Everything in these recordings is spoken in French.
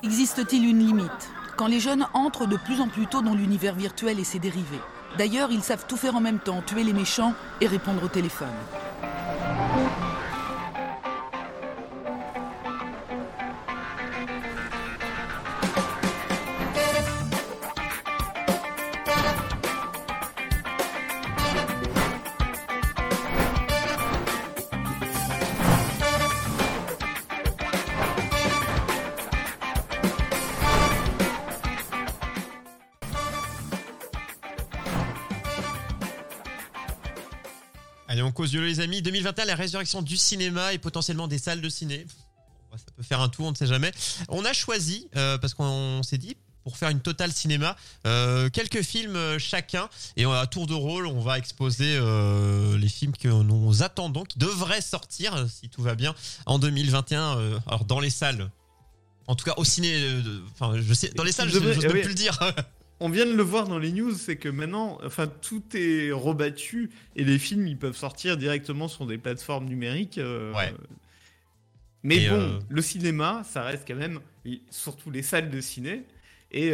Existe-t-il une limite quand les jeunes entrent de plus en plus tôt dans l'univers virtuel et ses dérivés? D'ailleurs, ils savent tout faire en même temps, tuer les méchants et répondre au téléphone. Allez, on cause les amis. 2021, la résurrection du cinéma et potentiellement des salles de ciné. Ça peut faire un tour, on ne sait jamais. On a choisi, parce qu'on s'est dit, pour faire une totale cinéma, quelques films chacun. Et à tour de rôle, on va exposer les films que nous attendons, qui devraient sortir, si tout va bien, en 2021. Alors, dans les salles. En tout cas, au ciné. Enfin, je sais, dans les salles, je n'ose même plus le dire. On vient de le voir dans les news, c'est que maintenant, tout est rebattu et les films, ils peuvent sortir directement sur des plateformes numériques. Ouais. Mais le cinéma, ça reste quand même, surtout les salles de ciné, et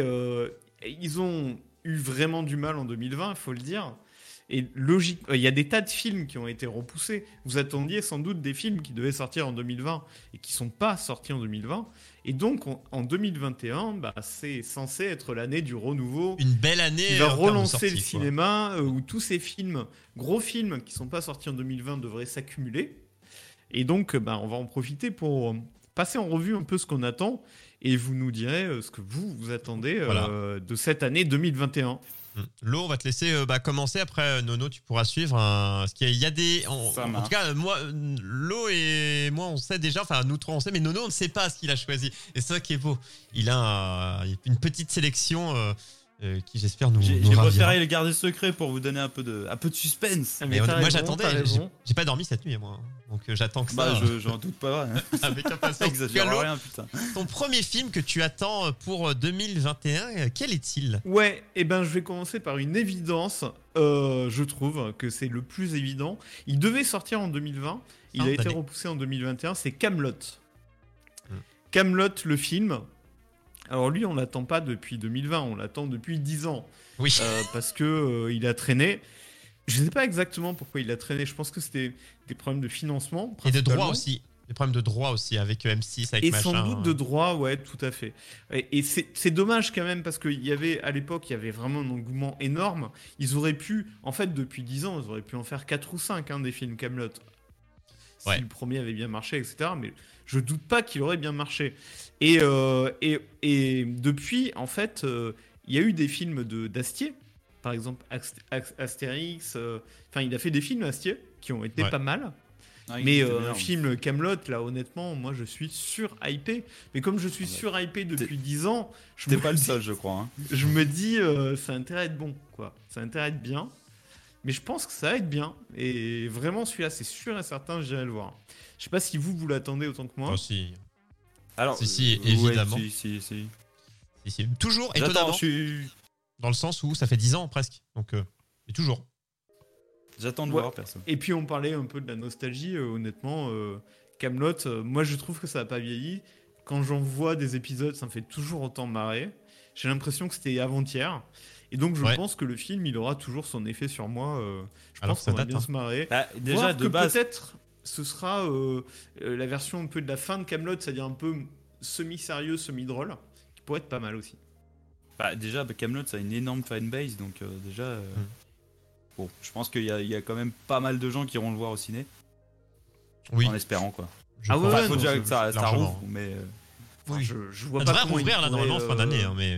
ils ont eu vraiment du mal en 2020, il faut le dire. Et logique, il y a des tas de films qui ont été repoussés. Vous attendiez sans doute des films qui devaient sortir en 2020 et qui ne sont pas sortis en 2020. Et donc, en 2021, c'est censé être l'année du renouveau. Une belle année. Qui va relancer le cinéma, où tous ces films, gros films qui ne sont pas sortis en 2020 devraient s'accumuler. Et donc, on va en profiter pour passer en revue un peu ce qu'on attend. Et vous nous direz ce que vous attendez de cette année 2021. Lo, on va te laisser commencer. Après, Nono, tu pourras suivre. Parce qu'il y a des. En tout cas, moi, Lo et moi, on sait déjà. Enfin, nous trois, on sait, mais Nono, on ne sait pas ce qu'il a choisi. Et c'est ça qui est beau. Il a une petite sélection qui, j'espère, nous. J'ai ravira. préféré le garder secret pour vous donner un peu de suspense. Mais moi, j'attendais. J'ai pas dormi cette nuit, moi. Donc, j'attends que ça. J'en doute pas. Avec impatience. Exagère rien, putain. Ton premier film que tu attends pour 2021, quel est-il ? Ouais, je vais commencer par une évidence. Je trouve que c'est le plus évident. Il devait sortir en 2020. Il a été repoussé en 2021. C'est Kaamelott. Kaamelott, le film. Alors lui, on l'attend pas depuis 2020. On l'attend depuis 10 ans. Oui. Parce que il a traîné. Je ne sais pas exactement pourquoi il a traîné. Je pense que c'était des problèmes de financement. Et de droit aussi. Des problèmes de droit aussi avec M6, avec et machin. Et sans doute de droit, ouais, tout à fait. Et c'est dommage quand même parce qu'il y avait, à l'époque, il y avait vraiment un engouement énorme. Ils auraient pu, en fait, depuis 10 ans, ils auraient pu en faire 4 ou 5 des films Kaamelott. Si le premier avait bien marché, etc. Mais je doute pas qu'il aurait bien marché. Et depuis, en fait, il y a eu des films d'Astier. Par exemple, Astérix. Il a fait des films Astier qui ont été pas mal. Mais un film Kaamelott, là, honnêtement, moi, je suis sur-hypé. Mais comme je suis sur-hypé depuis 10 ans... T'es pas le seul, je crois. Je me dis, ça a intérêt à être bon, quoi. Ça a intérêt à être bien. Mais je pense que ça va être bien. Et vraiment, celui-là, c'est sûr et certain, j'irai le voir. Je sais pas si vous l'attendez autant que moi. Oh, si. Alors, si, évidemment. Si. Toujours, étonnamment. Dans le sens où ça fait 10 ans, presque. Donc, et toujours. J'attends de voir, personne. Et puis on parlait un peu de la nostalgie, honnêtement. Kaamelott, moi je trouve que ça n'a pas vieilli. Quand j'en vois des épisodes, ça me fait toujours autant marrer. J'ai l'impression que c'était avant-hier. Et donc je pense que le film, il aura toujours son effet sur moi. Je pense qu'on va bien se marrer. Déjà, de base... peut-être, ce sera la version un peu de la fin de Kaamelott, c'est-à-dire un peu semi-sérieux, semi-drôle, qui pourrait être pas mal aussi. Déjà, Kaamelott, ça a une énorme fanbase, donc déjà... Bon, je pense qu'il y a quand même pas mal de gens qui iront le voir au ciné. Oui. En espérant, quoi. Faut déjà que ça rouvre, mais... Oui. Je vois ça pas devrait rouvrir, là, normalement, fin d'année, mais...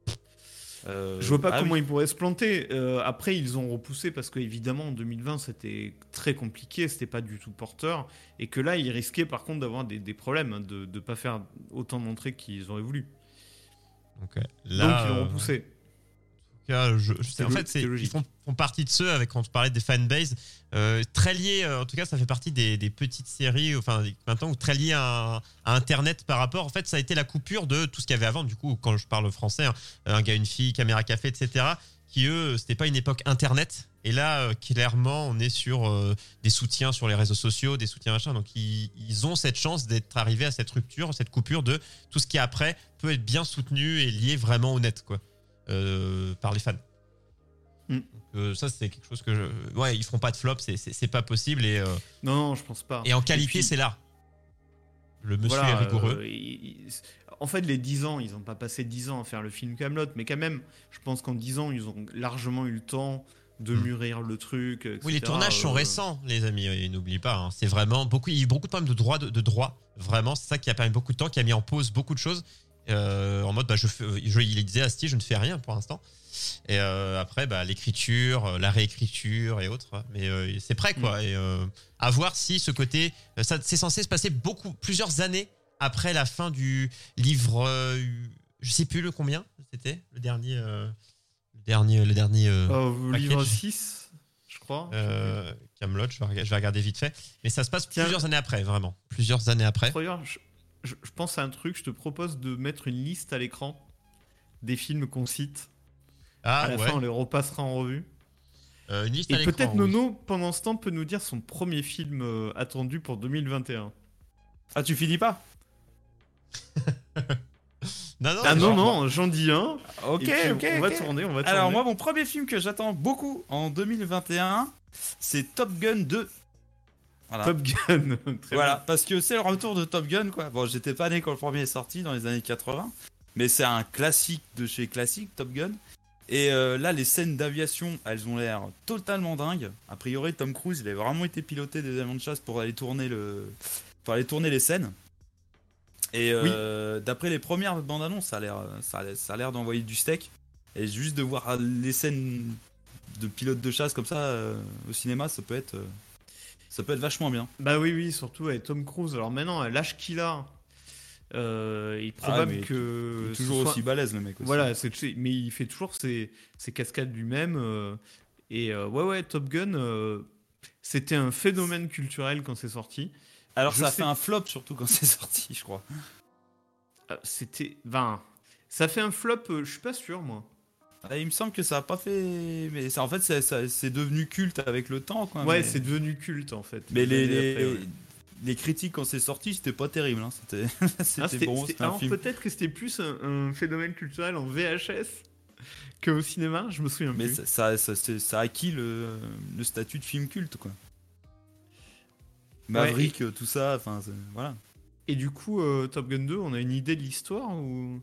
je vois pas comment ils pourraient se planter. Après, ils ont repoussé parce qu'évidemment, en 2020, c'était très compliqué, c'était pas du tout porteur. Et que là, ils risquaient par contre d'avoir des problèmes, de ne pas faire autant d'entrées qu'ils auraient voulu. Là, donc, ils l'ont repoussé. cas, je sais. En fait, ils font partie de ceux, avec quand on parlait des fanbases, très liés. En tout cas, ça fait partie des petites séries, enfin maintenant, très liés à Internet par rapport. En fait, ça a été la coupure de tout ce qu'il y avait avant. Du coup, quand je parle français, un gars, une fille, caméra café, etc. Qui eux, c'était pas une époque Internet. Et là, clairement, on est sur des soutiens sur les réseaux sociaux, des soutiens machin. Donc, ils ont cette chance d'être arrivés à cette rupture, cette coupure de tout ce qui est après peut être bien soutenu et lié vraiment au net, quoi, par les fans. Donc, ça, c'est quelque chose que ouais, ils feront pas de flop, c'est pas possible. Et, non, je pense pas. Et en qualité, puis, c'est là. Le monsieur est rigoureux. En fait, les 10 ans, ils n'ont pas passé 10 ans à faire le film Kaamelott, mais quand même, je pense qu'en 10 ans, ils ont largement eu le temps de mûrir le truc, etc. Oui, les tournages sont récents, les amis, et n'oubliez pas. Hein, c'est vraiment il y a eu beaucoup de problèmes de droit, vraiment. C'est ça qui a permis beaucoup de temps, qui a mis en pause beaucoup de choses. En mode, il disait à Steve, je ne fais rien pour l'instant. Et après, l'écriture, la réécriture et autres. Mais c'est prêt, quoi. Et à voir si ce côté, c'est censé se passer plusieurs années après la fin du livre. Je sais plus le combien c'était, le dernier. Livre 6, je crois. Kaamelott, je vais regarder vite fait. Mais ça se passe plusieurs années après, vraiment. Plusieurs années après. Regarde, je pense à un truc, je te propose de mettre une liste à l'écran des films qu'on cite. À la fin, on les repassera en revue. Une liste et à l'écran, peut-être Nono, pendant ce temps, peut nous dire son premier film attendu pour 2021. Ah, tu finis pas? non, j'en dis un. Ok. On va tourner. Alors, moi, mon premier film que j'attends beaucoup en 2021, c'est Top Gun 2. Voilà. Top Gun. Voilà, parce que c'est le retour de Top Gun, quoi. Bon, j'étais pas né quand le premier est sorti dans les années 80, mais c'est un classique de chez classique, Top Gun. Et là, les scènes d'aviation, elles ont l'air totalement dingues. A priori, Tom Cruise, il avait vraiment été piloté des avions de chasse pour aller tourner les scènes. Et d'après les premières bandes annonces, ça a l'air d'envoyer du steak. Et juste de voir les scènes de pilotes de chasse comme ça au cinéma, ça peut être vachement bien. Bah oui, surtout avec Tom Cruise. Alors maintenant, à l'âge qu'il a, il est probable que il est toujours aussi balèze, le mec aussi. Voilà, mais il fait toujours ses cascades lui-même. Ouais, Top Gun, c'était un phénomène culturel quand c'est sorti. Alors ça a fait un flop surtout quand c'est sorti, je crois. Ça fait un flop, je suis pas sûr, moi. Il me semble que ça a pas fait, mais en fait c'est devenu culte avec le temps, quoi. Ouais, c'est devenu culte en fait. Mais les critiques quand c'est sorti, c'était pas terrible, hein. C'était bon. Alors peut-être que c'était plus un phénomène culturel en VHS qu'au cinéma, je me souviens plus. Mais ça a acquis le statut de film culte, quoi. Maverick, tout ça, enfin voilà. Et du coup, Top Gun 2, on a une idée de l'histoire ou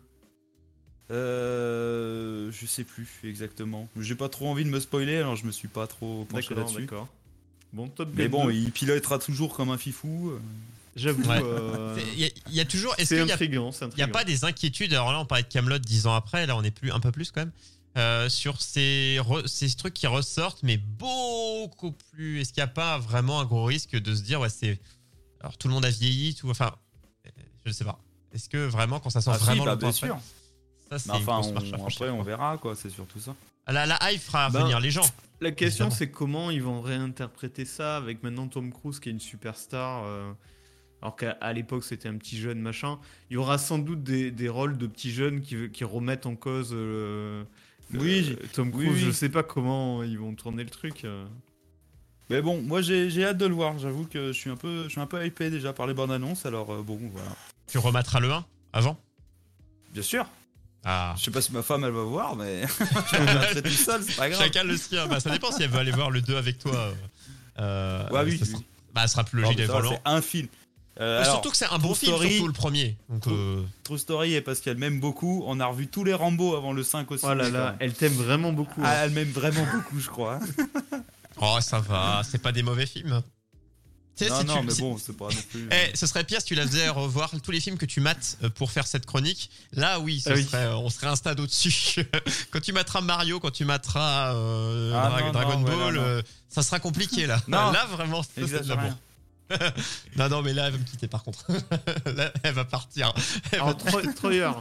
je sais plus exactement. J'ai pas trop envie de me spoiler, alors je me suis pas trop penché là-dessus. D'accord. Bon, Top Gun mais bon, 2. Il pilotera toujours comme un fifou. J'avoue. Il y a toujours. C'est intriguant. Il n'y a pas des inquiétudes? Alors là, on parlait de Kaamelott 10 ans après. Là, on est un peu plus quand même. Sur ces trucs qui ressortent, mais beaucoup plus. Est-ce qu'il n'y a pas vraiment un gros risque de se dire, alors tout le monde a vieilli, tout. Enfin, je ne sais pas. Est-ce que vraiment, quand ça sort vraiment longtemps après, sûr. Ça, c'est après, on verra, quoi. C'est surtout ça. La hype fera venir les gens. La question, c'est comment ils vont réinterpréter ça avec maintenant Tom Cruise qui est une superstar. Alors qu'à l'époque, c'était un petit jeune machin. Il y aura sans doute des rôles de petits jeunes qui remettent en cause Tom Cruise. Oui. Je sais pas comment ils vont tourner le truc. Mais bon, moi j'ai hâte de le voir. J'avoue que je suis un peu hypé déjà par les bandes annonces. Alors bon, voilà. Tu remettras le 1 avant? Bien sûr. Ah. Je sais pas si ma femme elle va voir, mais je vais rentrer tout seul, c'est pas grave. Chacun le sien. Ça dépend si elle veut aller voir le 2 avec toi. Oui. Ça sera plus logique d'aller voir le 1. C'est un film. Surtout que c'est un bon film, surtout le premier. Donc, True Story, et parce qu'elle m'aime beaucoup. On a revu tous les Rambo avant le 5 aussi. Oh là là, elle t'aime vraiment beaucoup. Elle m'aime vraiment beaucoup, je crois. Oh, ça va, c'est pas des mauvais films. Non, mais bon, c'est pas non plus. Ce serait pire si tu la faisais revoir tous les films que tu mates pour faire cette chronique. Là, oui, on serait un stade au-dessus. Quand tu materas Mario, quand tu materas Dragon Ball, ça sera compliqué là. Non, là, vraiment, c'est de l'amour. Non, mais là, elle va me quitter par contre. Là, elle va partir. Alors, Troyer,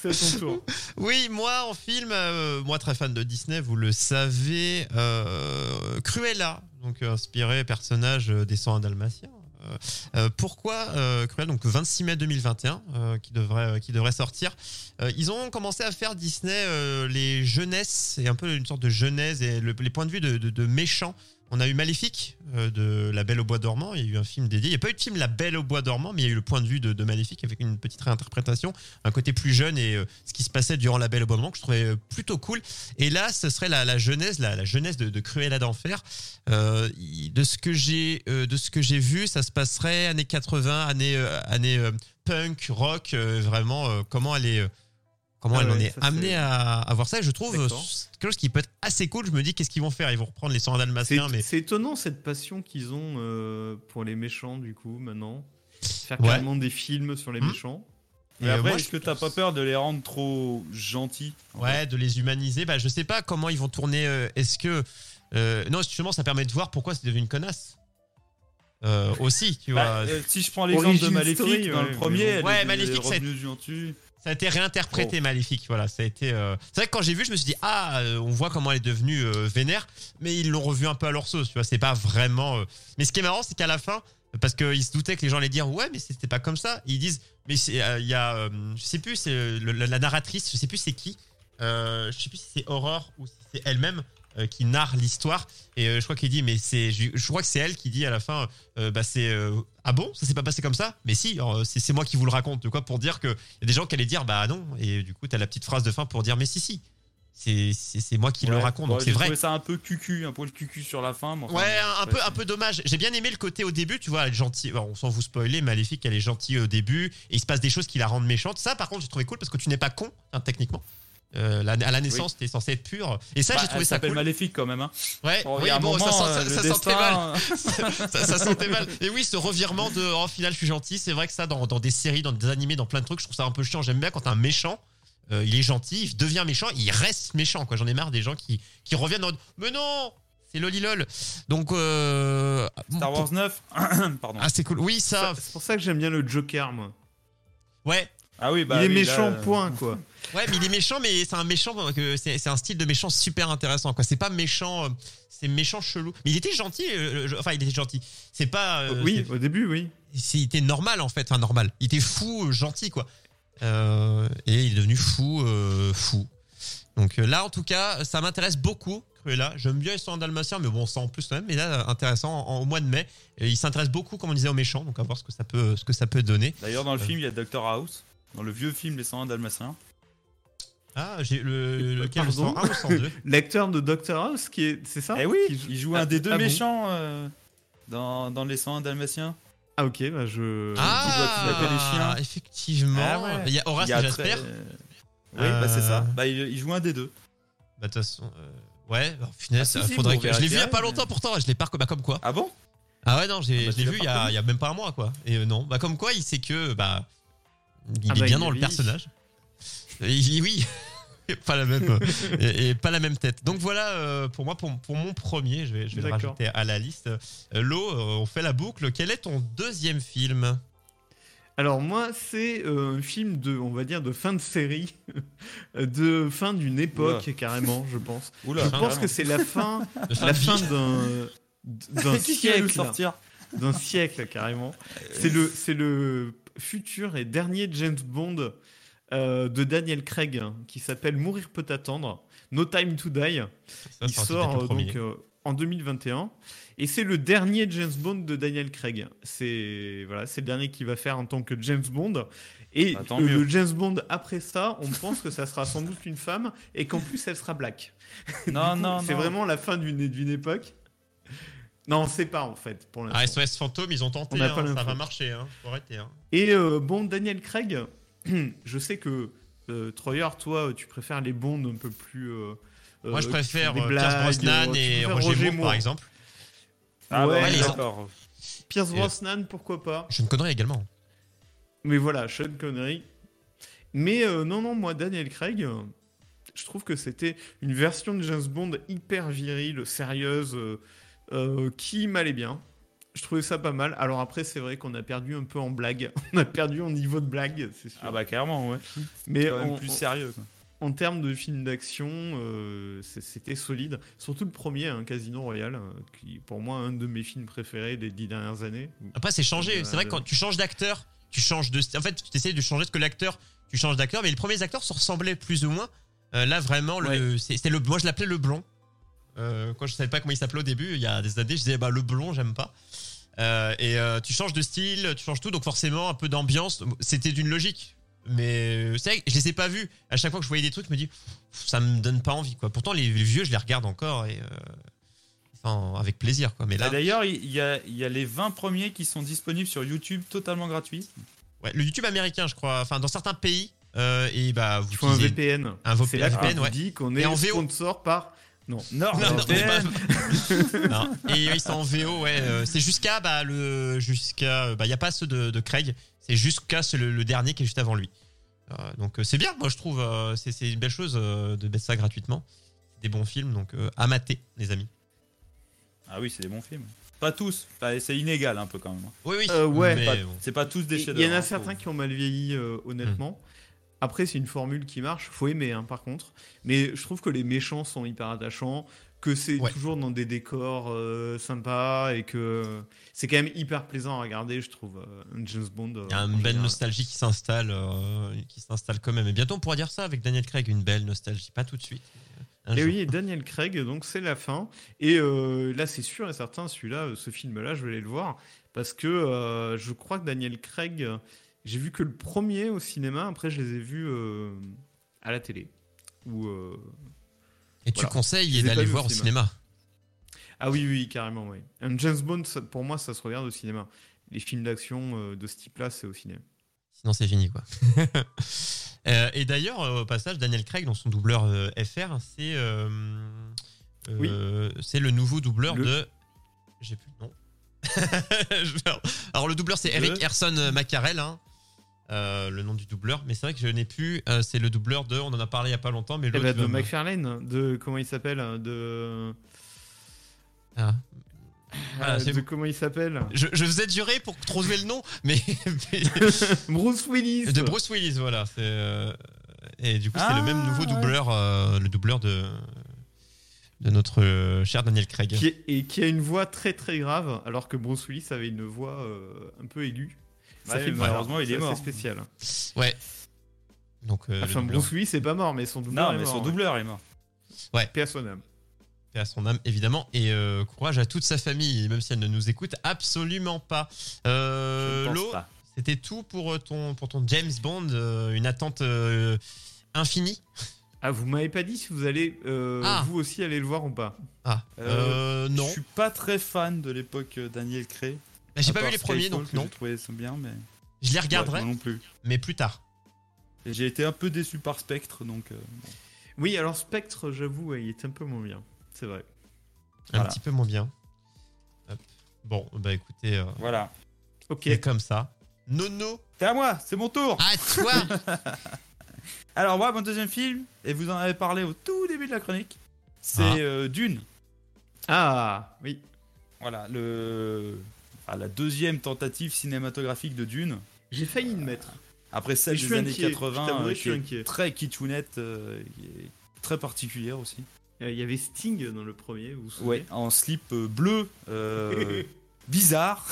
C'est à ton tour. Oui, moi en film, moi très fan de Disney, vous le savez, Cruella, donc inspiré personnage des 101 Dalmatiens. Pourquoi Cruella, donc 26 mai 2021, qui devrait sortir. Ils ont commencé à faire Disney les jeunesses, et un peu une sorte de genèse et les points de vue de méchants. On a eu Maléfique de La Belle au Bois dormant. Il y a eu un film dédié. Il n'y a pas eu de film La Belle au Bois dormant, mais il y a eu le point de vue de Maléfique avec une petite réinterprétation, un côté plus jeune et ce qui se passait durant La Belle au Bois dormant que je trouvais plutôt cool. Et là, ce serait la genèse, la genèse de Cruella d'Enfer. De ce que j'ai vu, ça se passerait années 80, années punk, rock, vraiment comment elle est. Comment elle en est amenée à voir ça. Et je trouve quelque chose qui peut être assez cool. Je me dis, qu'est-ce qu'ils vont faire? Ils vont reprendre les 101 Dalmatiens. C'est étonnant cette passion qu'ils ont pour les méchants, du coup, maintenant. Faire carrément des films sur les méchants. Mais après, est-ce que t'as pas peur de les rendre trop gentils? Ouais, de les humaniser. Bah, je sais pas comment ils vont tourner. Est-ce que. Non, justement, ça permet de voir pourquoi c'est devenu une connasse. Aussi, tu vois. Si je prends l'exemple de Maléfique, Story, dans le premier, Maléfique, ça a été réinterprété, Maléfique. Voilà, ça a été. C'est vrai que quand j'ai vu, je me suis dit on voit comment elle est devenue vénère, mais ils l'ont revu un peu à leur sauce. Tu vois, c'est pas vraiment. Mais ce qui est marrant, c'est qu'à la fin, parce qu'ils se doutaient que les gens allaient dire ouais, mais c'était pas comme ça. Ils disent mais il y a, je sais plus, c'est la narratrice, je sais plus c'est qui. Je sais plus si c'est Aurore ou si c'est elle-même. Qui narre l'histoire et je crois qu'il dit mais je crois que c'est elle qui dit à la fin ah bon, ça s'est pas passé comme ça, mais si, c'est moi qui vous le raconte, de quoi, pour dire que il y a des gens qui allaient dire bah non, et du coup t'as la petite phrase de fin pour dire mais si c'est moi qui le raconte, donc c'est vrai. J'ai trouvé ça un peu cucu, un poil cucu sur la fin, un peu dommage. J'ai bien aimé le côté au début, tu vois, elle est gentille. On s'en vous spoiler, Maléfique, elle est gentille au début et il se passe des choses qui la rendent méchante. Ça par contre j'ai trouvé cool parce que tu n'es pas con, techniquement. À la naissance, t'es censé être pur. Et ça, j'ai trouvé ça cool. Ça s'appelle Maléfique quand même. Hein. Ouais, ça sentait mal. ça sentait mal. Et oui, ce revirement de au final, je suis gentil. C'est vrai que ça, dans des séries, dans des animés, dans plein de trucs, je trouve ça un peu chiant. J'aime bien quand un méchant, il est gentil, il devient méchant, il reste méchant. J'en ai marre des gens qui reviennent en mais non, c'est lolilol. Donc, Star Wars 9. Pardon. Ah, c'est cool. Oui, ça. C'est pour ça que j'aime bien le Joker, moi. Ouais. Ah oui, il est méchant, point, quoi. Ouais, mais il est méchant, mais c'est un méchant, c'est un style de méchant super intéressant, quoi. C'est pas méchant, c'est méchant chelou. Mais il était gentil, enfin, il était gentil. C'est pas. Oui, au début, oui. Il était normal, en fait. Enfin, normal. Il était fou, gentil, quoi. Et il est devenu fou. Donc là, en tout cas, ça m'intéresse beaucoup. Cruella, j'aime bien les 101 Dalmatiens, mais bon, ça en plus quand même. Mais là, intéressant, au mois de mai, il s'intéresse beaucoup, comme on disait, aux méchants. Donc à voir ce que ça peut donner. D'ailleurs, dans le film, il y a Dr House. Dans le vieux film Les 101 Dalmatiens. Ah, j'ai lequel, le 101 ou le 102? L'acteur de Dr House, c'est ça? Eh oui, il joue un des deux méchants dans Les 101 Dalmatiens. Ah ok, bah je... Ah, il doit les chiens. Effectivement. Ah ouais. Il y a Horace et Jasper. Oui, bah c'est ça. Bah, il joue un des deux. Bah de toute façon... Ouais, finesse, faudrait que... Je l'ai vu il y a pas longtemps pourtant, je l'ai pas comme quoi. Ah bon? Ah ouais, non, je l'ai vu il y a même pas un mois, quoi. Et non, bah comme quoi, il sait que... il est bien dans le personnage. Oui, pas la même et pas la même tête. Donc voilà pour moi pour mon premier, je vais le rajouter à la liste. Lo, on fait la boucle. Quel est ton deuxième film? Alors moi, c'est un film on va dire de fin de série, de fin d'une époque. Carrément, je pense. Je pense que c'est la fin d'un siècle. D'un siècle carrément. C'est le futur et dernier James Bond de Daniel Craig qui s'appelle Mourir peut attendre, No Time to Die. Il sort donc en 2021 et c'est le dernier James Bond de Daniel Craig. C'est le dernier qu'il va faire en tant que James Bond. Et le James Bond après ça, on pense que ça sera sans doute une femme et qu'en plus elle sera black. Non, c'est vraiment la fin d'une époque. Non, on sait pas en fait pour l'instant. SOS Fantôme, ils ont tenté, ça va marcher, faut arrêter. Et Daniel Craig, je sais que Troyer, toi, tu préfères les Bonds un peu plus. Moi, je préfère Pierce Brosnan et Roger Moore, par exemple. Ah ouais, d'accord. Pierce Brosnan, pourquoi pas? Sean Connery également. Mais voilà, Sean Connery. Mais non, moi, Daniel Craig, je trouve que c'était une version de James Bond hyper virile, sérieuse, qui m'allait bien. Je trouvais ça pas mal. Alors après, c'est vrai qu'on a perdu un peu en blague. On a perdu en niveau de blague, c'est sûr. Ah bah clairement, ouais. Mais Quand même plus sérieux, quoi. En termes de film d'action, c'était solide. Surtout le premier, Casino Royale, qui pour moi un de mes films préférés des 10 dernières années. Après, c'est changé. C'est vrai que quand tu changes d'acteur, tu changes de. En fait, tu essaies de changer ce que l'acteur. Tu changes d'acteur, mais les premiers acteurs se ressemblaient plus ou moins. Là, vraiment, c'était le. Moi, je l'appelais le blond. Quand je savais pas comment il s'appelait au début, il y a des années, je disais le blond, j'aime pas. Tu changes de style, tu changes tout, donc forcément un peu d'ambiance. C'était d'une logique, mais c'est vrai que je les ai pas vus. À chaque fois que je voyais des trucs, je me dis ça me donne pas envie, quoi. Pourtant les vieux, je les regarde encore et avec plaisir, quoi. Mais là, d'ailleurs, il y a les 20 premiers qui sont disponibles sur YouTube totalement gratuits. Ouais, le YouTube américain, je crois. Enfin, dans certains pays, et bah vous faut un VPN. C'est là qu'on vous dit qu'on est sponsor par. Non, VPN. Non. Et ils sont en VO, ouais. C'est jusqu'à il y a pas ceux de Craig. C'est jusqu'à le dernier qui est juste avant lui. Donc c'est bien, moi je trouve. C'est une belle chose de mettre ça gratuitement. Des bons films, donc à mater, les amis. Ah oui, c'est des bons films. Pas tous. Enfin, c'est inégal un peu quand même. Oui. Ouais. C'est pas tous des chefs-d'œuvre. Il y en a certains qui ont mal vieilli, honnêtement. Après, c'est une formule qui marche. Faut aimer, par contre. Mais je trouve que les méchants sont hyper attachants, que c'est toujours dans des décors sympas et que c'est quand même hyper plaisant à regarder, je trouve. Un James Bond. Il y a une belle nostalgie qui s'installe quand même. Et bientôt, on pourra dire ça avec Daniel Craig, une belle nostalgie. Pas tout de suite. Et oui, Daniel Craig, donc c'est la fin. Et là, c'est sûr et certain, ce film-là, je vais aller le voir. Parce que je crois que Daniel Craig, j'ai vu que le premier au cinéma. Après, je les ai vus à la télé. Et tu conseilles d'aller voir au cinéma. Ah oui, carrément, oui. Un James Bond, pour moi, ça se regarde au cinéma. Les films d'action de ce type-là, c'est au cinéma. Sinon, c'est fini, quoi. Et d'ailleurs, au passage, Daniel Craig, dans son doubleur FR, c'est le nouveau doubleur de... J'ai plus le nom. Alors, le doubleur, c'est Eric Erson Maccarel, le nom du doubleur. Mais c'est vrai que je n'ai plus... c'est le doubleur de... On en a parlé il n'y a pas longtemps, mais l'autre... de McFarlane, de... Comment il s'appelle comment il s'appelle je vous ai juré pour trouver le nom, mais... Bruce Willis. De Bruce Willis, voilà. Et du coup, c'est le même nouveau doubleur, le doubleur de notre cher Daniel Craig. Qui a une voix très très grave, alors que Bruce Willis avait une voix un peu aiguë. Ça fait malheureusement, il est mort. C'est spécial. Ouais. Donc, Bruce Willis c'est pas mort, mais son doubleur est mort. Son doubleur est mort. Ouais. Paix à son âme. À son âme, évidemment, et courage à toute sa famille, même si elle ne nous écoute absolument pas. Lo, c'était tout pour ton James Bond, une attente infinie. Ah, vous m'avez pas dit si vous allez vous aussi aller le voir ou pas. Non. Je suis pas très fan de l'époque Daniel Craig. J'ai pas vu les premiers, donc non. J'ai trouvé ça bien, mais je les regarderai, non plus. Mais plus tard. Et j'ai été un peu déçu par Spectre, donc. Oui, alors Spectre, j'avoue, il est un peu moins bien. C'est vrai. Un petit peu moins bien. Hop. Bon, bah écoutez. Voilà. Ok. C'est comme ça. Nono. C'est à moi, c'est mon tour. À toi. Alors moi, mon deuxième film, et vous en avez parlé au tout début de la chronique, c'est Dune. Ah, oui. Voilà, la deuxième tentative cinématographique de Dune. J'ai failli le mettre. Après celle des années 80, qui est très kitchounette, qui est très particulière aussi. Il y avait Sting dans le premier, vous vous souvenez ? Ouais, en slip bleu, bizarre.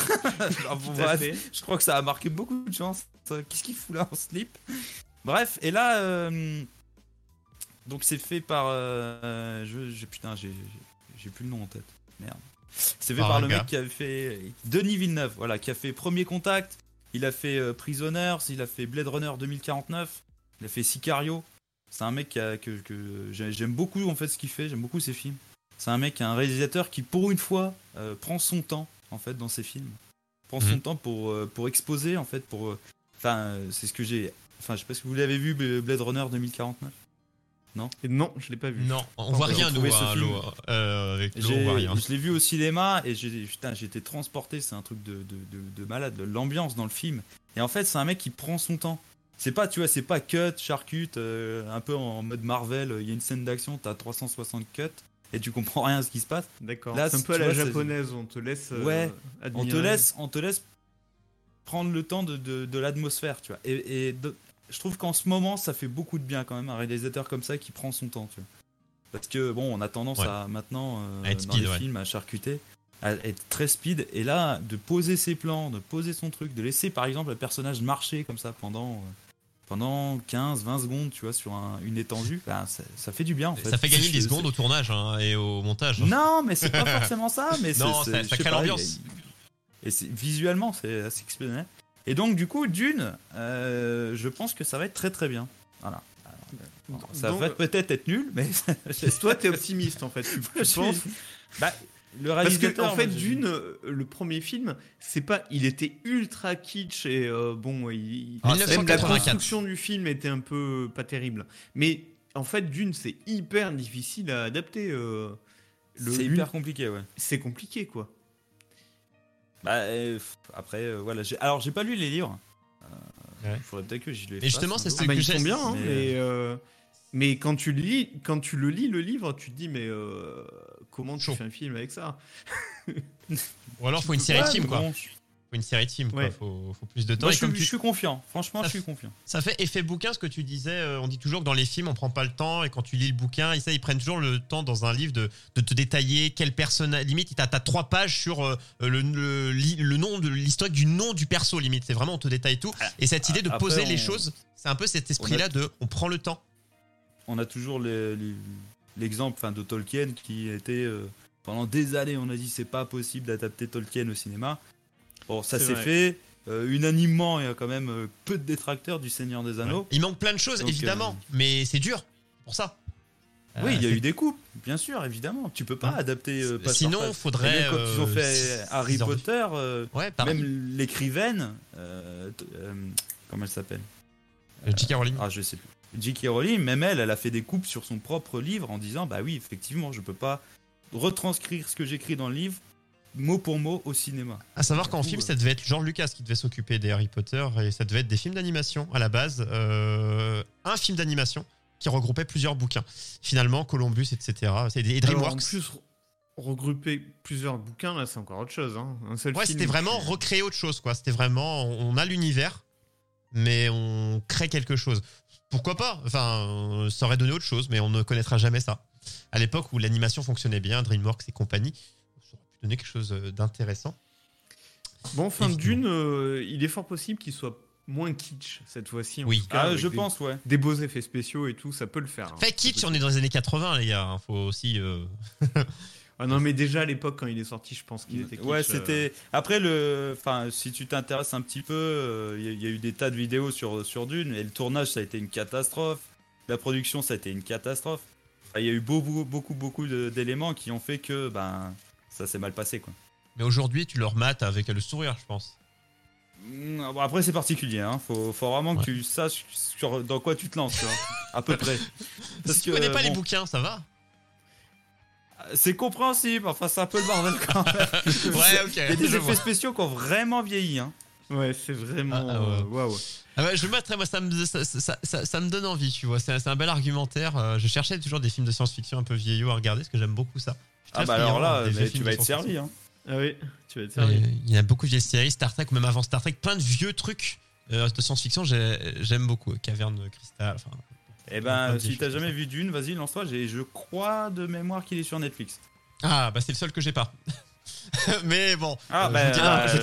Je crois que ça a marqué beaucoup de gens. Qu'est-ce qu'il fout là en slip ? Bref, et là, donc c'est fait par... j'ai plus le nom en tête. Merde. C'est fait par le mec qui avait fait... Denis Villeneuve, voilà, qui a fait Premier Contact. Il a fait Prisoners, il a fait Blade Runner 2049, il a fait Sicario. C'est un mec que j'aime beaucoup en fait ce qu'il fait, j'aime beaucoup ses films. C'est un mec, un réalisateur qui pour une fois prend son temps en fait dans ses films. Prend son temps pour exposer en fait, c'est ce que j'ai... Enfin, je sais pas si vous l'avez vu, Blade Runner 2049. Non ? Non, je l'ai pas vu. Non, on voit rien nous avec l'eau, on voit rien. Je l'ai vu au cinéma et j'étais transporté, c'est un truc de malade, l'ambiance dans le film. Et en fait, c'est un mec qui prend son temps. C'est pas cut, charcut, un peu en mode Marvel, il y a une scène d'action, t'as 360 cuts. et tu comprends rien à ce qui se passe. D'accord. Là, C'est un peu à tu la vois, japonaise, on te laisse on te laisse prendre le temps de l'atmosphère, tu vois. Je trouve qu'en ce moment, ça fait beaucoup de bien quand même, un réalisateur comme ça qui prend son temps, tu vois. Parce que bon, on a tendance à maintenant à être dans speed, les films à charcuter, à être très speed, et là, de poser ses plans, de poser son truc, de laisser par exemple le personnage marcher comme ça pendant 15-20 secondes, tu vois, sur une étendue, ben, ça fait du bien en fait. Ça fait gagner des secondes au tournage et au montage. Non, mais c'est pas forcément ça, mais non, ça crée l'ambiance. Et visuellement, c'est assez exceptionnel. Et donc, du coup, Dune, je pense que ça va être très très bien. Voilà. Alors, ça va peut-être être nul, mais. Toi, t'es optimiste en fait. Tu penses bah, le Parce que réalisateur. en fait, Dune, le premier film, c'est pas. Il était ultra kitsch et bon, même la construction du film était un peu pas terrible. Mais en fait, Dune, c'est hyper difficile à adapter. C'est hyper compliqué, ouais. C'est compliqué, quoi. Bah, après, voilà. Alors, j'ai pas lu les livres. Il faudrait peut-être que j'y les fasse. Mais justement, c'est ce que ils sont bien, hein, mais quand tu le lis le livre, tu te dis mais comment tu fais un film avec ça? Ou alors faut une série team quoi. Faut une série team quoi. Faut plus de temps. Moi, je suis confiant. Franchement, je suis confiant. Ça fait effet bouquin ce que tu disais. On dit toujours que dans les films on prend pas le temps et quand tu lis le bouquin, ils prennent toujours le temps dans un livre de te détailler quel personnage. Limite, t'as 3 pages sur le nom de l'historique du nom du perso. Limite, c'est vraiment on te détaille tout. Et cette idée de poser les choses, c'est un peu cet esprit-là de on prend le temps. On a toujours l'exemple de Tolkien qui était pendant des années, on a dit c'est pas possible d'adapter Tolkien au cinéma. Bon, ça s'est fait unanimement. Il y a quand même peu de détracteurs du Seigneur des Anneaux. Ouais. Il manque plein de choses, donc, évidemment, mais c'est dur pour ça. Oui, il y a eu des coupes, bien sûr, évidemment. Tu peux pas adapter. Sinon, il faudrait. Quand ils ont fait Harry Potter, même l'écrivaine, comment elle s'appelle? J.K. Rowling. Ah, je sais plus. J.K. Rowling, même elle a fait des coupes sur son propre livre en disant bah oui, effectivement, je peux pas retranscrire ce que j'écris dans le livre mot pour mot au cinéma. À savoir qu'en film, ça devait être George Lucas qui devait s'occuper des Harry Potter et ça devait être des films d'animation à la base. Un film d'animation qui regroupait plusieurs bouquins. Finalement, Columbus, etc. C'est des DreamWorks. Alors, en plus, regrouper plusieurs bouquins, là, c'est encore autre chose. Hein. Un seul film, c'était vraiment recréer autre chose, quoi. C'était vraiment, on a l'univers, mais on crée quelque chose. Pourquoi pas? Enfin, ça aurait donné autre chose, mais on ne connaîtra jamais ça. À l'époque où l'animation fonctionnait bien, DreamWorks et compagnie, ça aurait pu donner quelque chose d'intéressant. Bon, fin de Dune, il est fort possible qu'il soit moins kitsch cette fois-ci. Oui, je pense, ouais. Des beaux effets spéciaux et tout, ça peut le faire. Fait kitsch, on est dans les années 80, les gars. Faut aussi. Ah non, mais déjà à l'époque, quand il est sorti, je pense qu'il était kitsch. Ouais, c'était. Après, si tu t'intéresses un petit peu, il y a eu des tas de vidéos sur Dune, et le tournage, ça a été une catastrophe. La production, ça a été une catastrophe. Il y a eu beaucoup d'éléments qui ont fait que ça s'est mal passé, quoi. Mais aujourd'hui, tu leur mates avec le sourire, je pense. Bon, après, c'est particulier. Hein. Faut vraiment que tu saches dans quoi tu te lances, tu vois, à peu près. Parce que tu connais pas les bouquins, ça va. C'est compréhensible. Enfin, c'est un peu le bordel quand même. Ouais, ok. Il y a des effets spéciaux qui ont vraiment vieilli. Hein. Ouais, c'est vraiment. Waouh. Je le mettrais, moi, ça me donne envie, tu vois. C'est un bel argumentaire. Je cherchais toujours des films de science-fiction un peu vieillots à regarder, parce que j'aime beaucoup ça. Alors là, tu vas être servi. Hein. Ah oui, tu vas être servi. Il y a beaucoup de vieilles séries, Star Trek, ou même avant Star Trek, plein de vieux trucs de science-fiction, j'aime beaucoup. Caverne de cristal, enfin. Si t'as jamais vu Dune, vas-y, lance-toi. Je crois de mémoire qu'il est sur Netflix. Ah, c'est le seul que j'ai pas. Mais bon. Non, mais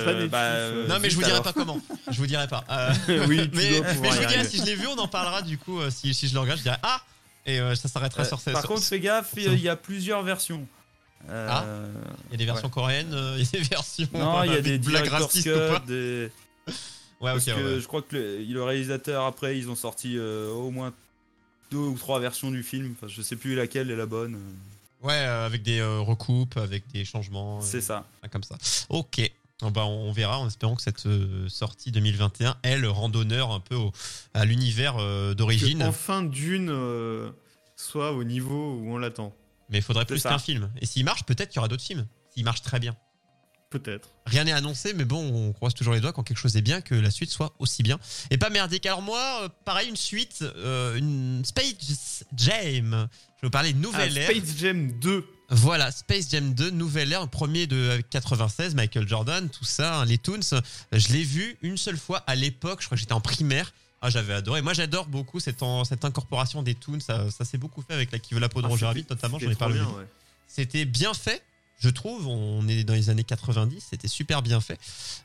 je vous dirai pas comment. Je vous dirai pas. Oui, mais je vous dirai si je l'ai vu, on en parlera du coup. Si je le regarde, je dirai et ça s'arrêtera sur cette. Par contre, fais gaffe, il y a plusieurs versions. Il y a des versions coréennes, il y a des versions. Non, il y a des blagues racistes ou pas. Ouais, parce que je crois que le réalisateur après, ils ont sorti au moins 2 ou 3 versions du film. Enfin, je sais plus laquelle est la bonne. Ouais, avec des recoupes, avec des changements. C'est ça. Comme ça. Ok. On verra en espérant que cette sortie 2021, elle, rende honneur un peu à l'univers d'origine. Enfin, Dune soit au niveau où on l'attend. Mais il faudrait plus qu'un film. Et s'il marche, peut-être qu'il y aura d'autres films. S'il marche très bien. Peut-être. Rien n'est annoncé, mais bon, on croise toujours les doigts quand quelque chose est bien, que la suite soit aussi bien. Et pas merdique. Alors moi, pareil, une suite, une Space Jam. Je vais vous parler de nouvelle ère. Space Jam 2. Voilà, Space Jam 2, nouvelle ère, premier de 96, Michael Jordan, tout ça, hein, les Toons. Je l'ai vu une seule fois à l'époque, je crois que j'étais en primaire. Ah, j'avais adoré. Moi, j'adore beaucoup cette incorporation des Toons. Ça s'est beaucoup fait avec Qui veut la peau de Roger Rabbit, notamment. J'en ai parlé. Bien, ouais. C'était bien fait, je trouve. On est dans les années 90, c'était super bien fait.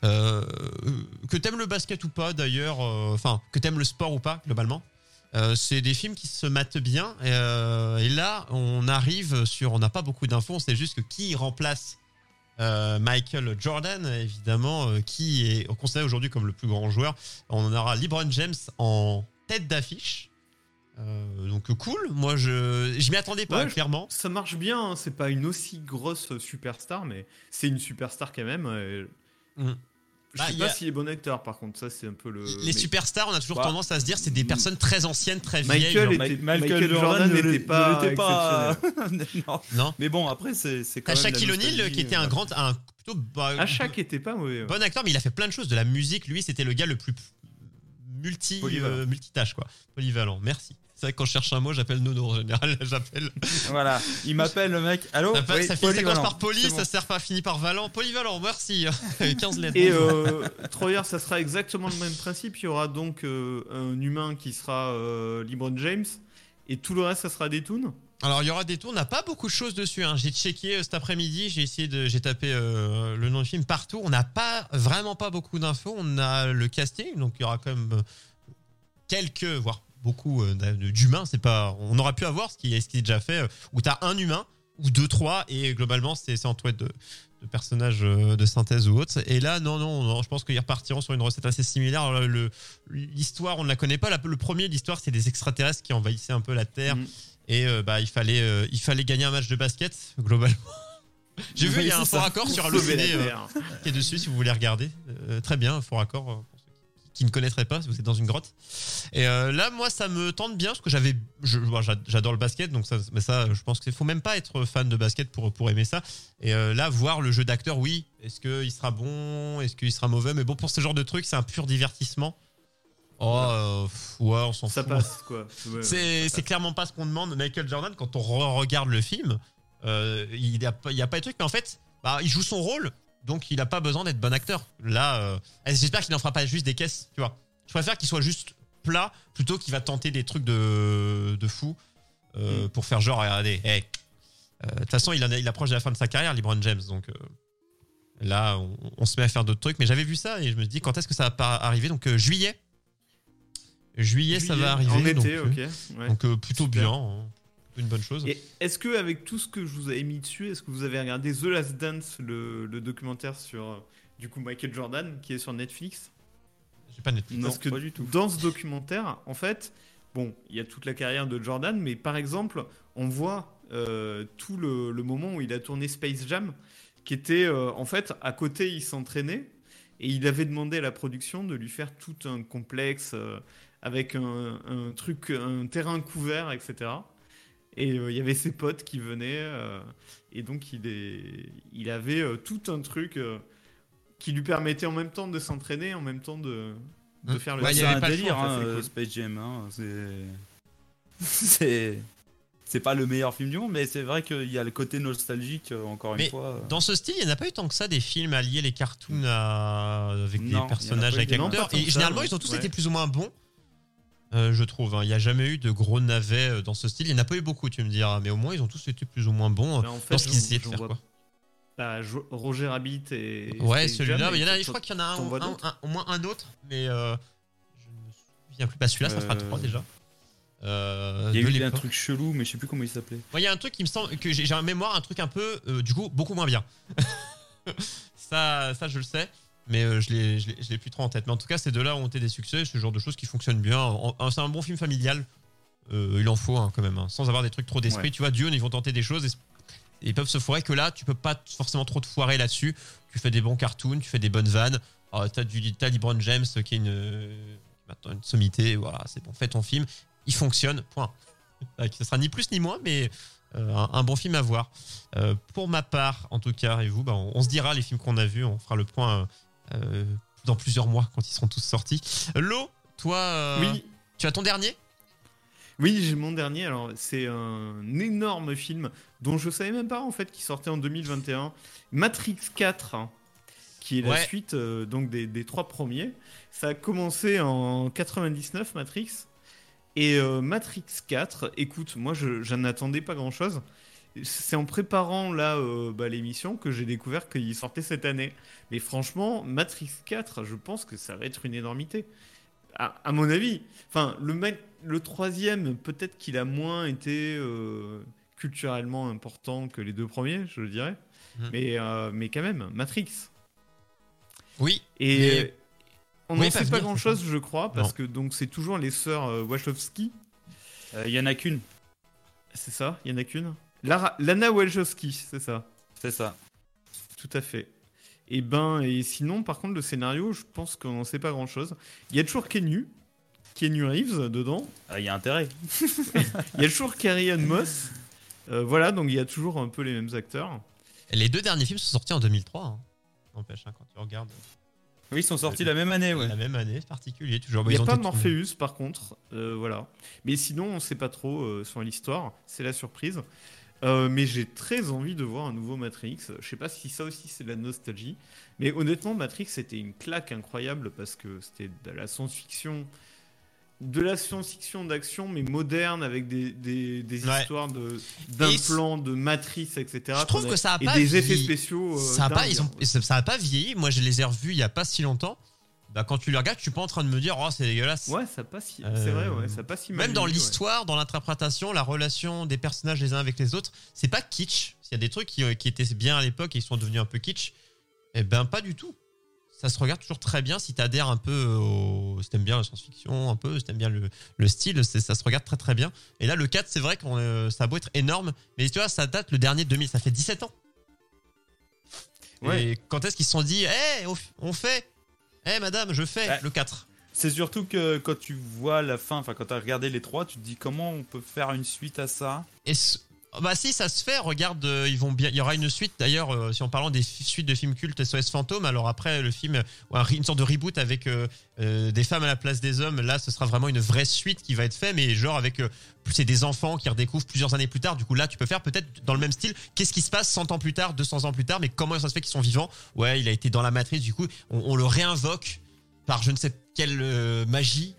Que t'aimes le basket ou pas, d'ailleurs, que t'aimes le sport ou pas, globalement. C'est des films qui se matent bien et là on arrive sur, on n'a pas beaucoup d'infos, on sait juste que qui remplace Michael Jordan, évidemment, qui est considéré aujourd'hui comme le plus grand joueur. On aura LeBron James en tête d'affiche, donc cool. Moi je m'y attendais pas, clairement. Ça marche bien, hein. C'est pas une aussi grosse superstar, mais c'est une superstar quand même. Je sais pas s'il est bon acteur, par contre, ça c'est un peu le. Les superstars, on a toujours tendance à se dire c'est des personnes très anciennes, très vieilles. Michael Jordan n'était pas exceptionnel. Non. Mais bon, après c'est quand même. Shaquille O'Neal qui était un plutôt. Shaq était pas mauvais. Bon acteur, mais il a fait plein de choses, de la musique. Lui, c'était le gars le plus multitâche, quoi. Polyvalent. Merci. C'est vrai que quand je cherche un mot, j'appelle Nono en général. Voilà, il m'appelle le mec. Allô. Ça commence par poly, bon. Ça finit par Valent. Polyvalent, merci. 15 lettres. Et Troyer, ça sera exactement le même principe. Il y aura donc un humain qui sera LeBron James et tout le reste, ça sera des toons. Alors il y aura des toons, on n'a pas beaucoup de choses dessus. Hein. J'ai checké cet après-midi, j'ai tapé le nom du film partout. On n'a vraiment pas beaucoup d'infos. On a le casting, donc il y aura quand même quelques, voire beaucoup d'humains. C'est pas, on aurait pu avoir ce qui est déjà fait, où t'as un humain ou 2-3 et globalement c'est entouré de personnages de synthèse ou autres. Et là non, je pense qu'ils repartiront sur une recette assez similaire. Alors, l'histoire on ne la connaît pas. Le premier, l'histoire c'est des extraterrestres qui envahissaient un peu la Terre et il fallait gagner un match de basket globalement. J'ai vu il y a un fort raccord sur Allociné qui est dessus si vous voulez regarder. Très bien, fort raccord. Qui ne connaîtraient pas si vous êtes dans une grotte. Et là, moi, ça me tente bien parce que j'adore le basket, donc mais ça, je pense qu'il faut même pas être fan de basket pour aimer ça. Et là, voir le jeu d'acteur, oui, est-ce qu'il sera bon, est-ce qu'il sera mauvais, mais bon, pour ce genre de truc, c'est un pur divertissement. Ouais, on s'en fout. Ça passe, quoi. C'est clairement pas ce qu'on demande. Michael Jordan, quand on regarde le film, il y a pas de truc, mais en fait, il joue son rôle. Donc il a pas besoin d'être bon acteur. Là, j'espère qu'il n'en fera pas juste des caisses, tu vois. Je préfère qu'il soit juste plat plutôt qu'il va tenter des trucs de fou pour faire genre, regardez. De toute façon, il approche de la fin de sa carrière, LeBron James. Donc là, on se met à faire d'autres trucs. Mais j'avais vu ça et je me dis quand est-ce que ça va pas arriver. Donc juillet, ça va arriver. En été, ok. Ouais. Donc plutôt super. Bien. Hein. Une bonne chose. Et est-ce que avec tout ce que je vous ai mis dessus, est-ce que vous avez regardé The Last Dance, le documentaire sur du coup Michael Jordan qui est sur Netflix? J'ai pas Netflix. Non, parce que pas du tout. Dans ce documentaire, en fait, bon, il y a toute la carrière de Jordan, mais par exemple, on voit tout le moment où il a tourné Space Jam, qui était en fait à côté, il s'entraînait et il avait demandé à la production de lui faire tout un complexe avec un terrain couvert, etc. Et il y avait ses potes qui venaient et donc il avait tout un truc qui lui permettait en même temps de s'entraîner, en même temps de faire le. C'est un délire, cool. Space Jam. C'est pas le meilleur film du monde, mais c'est vrai qu'il y a le côté nostalgique encore une fois. Dans ce style, il n'y en a pas eu tant que ça des films alliés les cartoons avec des personnages avec acteurs. Et généralement, ils ont tous été plus ou moins bons. Je trouve, il n'y a jamais eu de gros navets dans ce style. Il n'y en a pas eu beaucoup, tu me diras, mais au moins ils ont tous été plus ou moins bons en fait, dans ce qu'ils essayaient de faire. Quoi. Roger Rabbit et. Ouais, celui-là, mais je crois qu'il y en a au moins un autre, mais je ne me souviens plus. Celui-là, ça fera 3 déjà. Il y a eu un truc chelou, mais je sais plus comment il s'appelait. Il y a un truc qui me semble que j'ai en mémoire, un truc un peu, du coup, beaucoup moins bien. ça, je le sais. Mais je l'ai plus trop en tête. Mais en tout cas, ces deux-là ont été des succès. C'est le genre de choses qui fonctionnent bien. C'est un bon film familial. Il en faut quand même. Sans avoir des trucs trop d'esprit. Ouais. Tu vois, Dune, ils vont tenter des choses. Et ils peuvent se foirer que là, tu peux pas forcément trop te foirer là-dessus. Tu fais des bons cartoons, tu fais des bonnes vannes. T'as LeBron James qui est maintenant une sommité. Voilà, c'est bon. Fais ton film. Il fonctionne. Point. Ce sera ni plus ni moins, mais un bon film à voir. Pour ma part, en tout cas, et vous, on se dira les films qu'on a vus. On fera le point dans plusieurs mois quand ils seront tous sortis. Lo, toi, oui. Tu as ton dernier ? Oui, j'ai mon dernier. Alors, c'est un énorme film dont je savais même pas en fait qu'il sortait en 2021. Matrix 4, hein, qui est la suite donc des 3 premiers. Ça a commencé en 99, Matrix. Et Matrix 4, écoute, moi j'en attendais pas grand chose. C'est en préparant là l'émission que j'ai découvert qu'il sortait cette année. Mais franchement, Matrix 4, je pense que ça va être une énormité. À mon avis. Enfin, le troisième, peut-être qu'il a moins été culturellement important que les 2 premiers, je dirais. Mais quand même, Matrix. Oui. Et on n'en sait pas venir, grand-chose, je crois, parce que donc c'est toujours les sœurs Wachowski. Il y en a qu'une. C'est ça, il y en a qu'une. Lana Wachowski, c'est ça. C'est ça. Tout à fait. Et sinon, par contre, le scénario, je pense qu'on n'en sait pas grand-chose. Il y a toujours Keanu Reeves dedans. Il y a intérêt. Il y a toujours Carrie-Anne Moss. Voilà, donc il y a toujours un peu les mêmes acteurs. Et les 2 derniers films sont sortis en 2003. Hein. N'empêche, quand tu regardes. Oui, ils sont sortis la même année, ouais. La même année, c'est particulier. Toujours. Il n'y a pas Morpheus, par contre. Voilà. Mais sinon, on ne sait pas trop sur l'histoire. C'est la surprise. Mais j'ai très envie de voir un nouveau Matrix. Je sais pas si ça aussi c'est de la nostalgie. Mais honnêtement, Matrix c'était une claque incroyable parce que c'était de la science-fiction. De la science-fiction d'action, mais moderne, avec des histoires d'implants, de matrices, etc. Je trouve que ça a pas des effets spéciaux. Ça a pas vieilli. Moi, je les ai revus il y a pas si longtemps. Bah, quand tu les regardes, tu es pas en train de me dire, oh, c'est dégueulasse. Ouais, ça passe si... c'est vrai, ouais, ça passe si mal. Même dans l'histoire, dans l'interprétation, la relation des personnages les uns avec les autres, c'est pas kitsch. S'il y a des trucs qui étaient bien à l'époque et qui sont devenus un peu kitsch, eh ben, pas du tout. Ça se regarde toujours très bien si t'adhères un peu si t'aimes bien la science-fiction, un peu, si t'aimes bien le style, ça se regarde très très bien. Et là, le 4, c'est vrai que ça a beau être énorme, mais tu vois, ça date le dernier 2000, ça fait 17 ans. Ouais. Et quand est-ce qu'ils se sont dit, on fait madame, je fais le 4. C'est surtout que quand tu vois la fin, enfin quand tu as regardé les 3, tu te dis comment on peut faire une suite à ça. Et bah si, ça se fait, regarde, il y aura une suite d'ailleurs, si en parlant des suites de films cultes SOS Fantôme, alors après le film, une sorte de reboot avec des femmes à la place des hommes, là ce sera vraiment une vraie suite qui va être faite, mais genre avec, c'est des enfants qui redécouvrent plusieurs années plus tard, du coup là tu peux faire peut-être dans le même style, qu'est-ce qui se passe 100 ans plus tard, 200 ans plus tard, mais comment ça se fait qu'ils sont vivants? Ouais, il a été dans la matrice, du coup on le réinvoque par je ne sais quelle magie.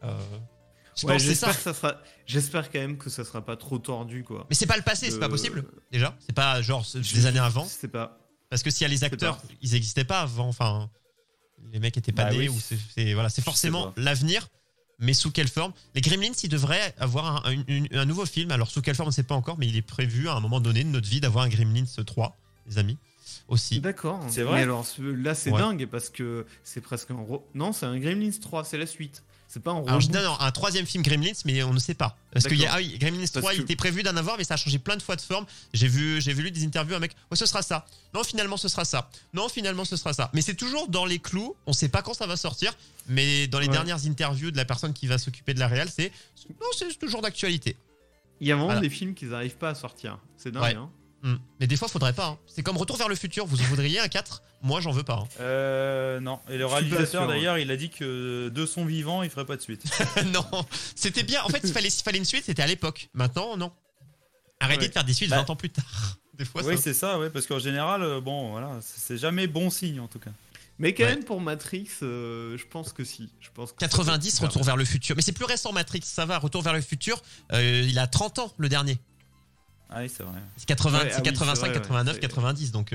J'espère quand même que ça sera pas trop tordu, quoi. Mais c'est pas le passé, c'est pas possible déjà. C'est pas genre des années avant. C'est pas. Parce que s'il y a les acteurs, ils n'existaient pas avant. Enfin, les mecs étaient pas nés. Oui. C'est forcément l'avenir. Mais sous quelle forme? Les Gremlins, ils devraient avoir un nouveau film. Alors sous quelle forme, on ne sait pas encore, mais il est prévu à un moment donné de notre vie d'avoir un Gremlins 3, les amis. Aussi. D'accord. C'est vrai. Mais alors là, c'est dingue parce que c'est presque non, c'est un Gremlins 3, c'est la suite. C'est pas un reboot. Alors, un troisième film Gremlins, mais on ne sait pas. Parce qu'il y a Gremlins 3, il était prévu d'en avoir, mais ça a changé plein de fois de forme. J'ai vu des interviews, un mec, ce sera ça. Non, finalement, ce sera ça. Non, finalement, ce sera ça. Mais c'est toujours dans les clous. On sait pas quand ça va sortir, mais dans les dernières interviews de la personne qui va s'occuper de la réal, c'est toujours d'actualité. Il y a vraiment des films qui n'arrivent pas à sortir. C'est dingue, hein. Mais des fois, faudrait pas. Hein. C'est comme Retour vers le futur. Vous voudriez un 4? Moi, j'en veux pas. Hein. Non. Et le réalisateur, d'ailleurs, il a dit que de son vivant, il ferait pas de suite. Non, c'était bien. En fait, il fallait une suite, c'était à l'époque. Maintenant, non. Arrêtez de faire des suites 20 ans plus tard. Des fois, c'est ça, parce qu'en général, c'est jamais bon signe, en tout cas. Mais quand même, pour Matrix, je pense que si. Je pense que 90, Retour vers le futur. Mais c'est plus récent, Matrix, ça va. Retour vers le futur, il a 30 ans, le dernier. Ah oui, c'est vrai. C'est 85, 89, 90, donc...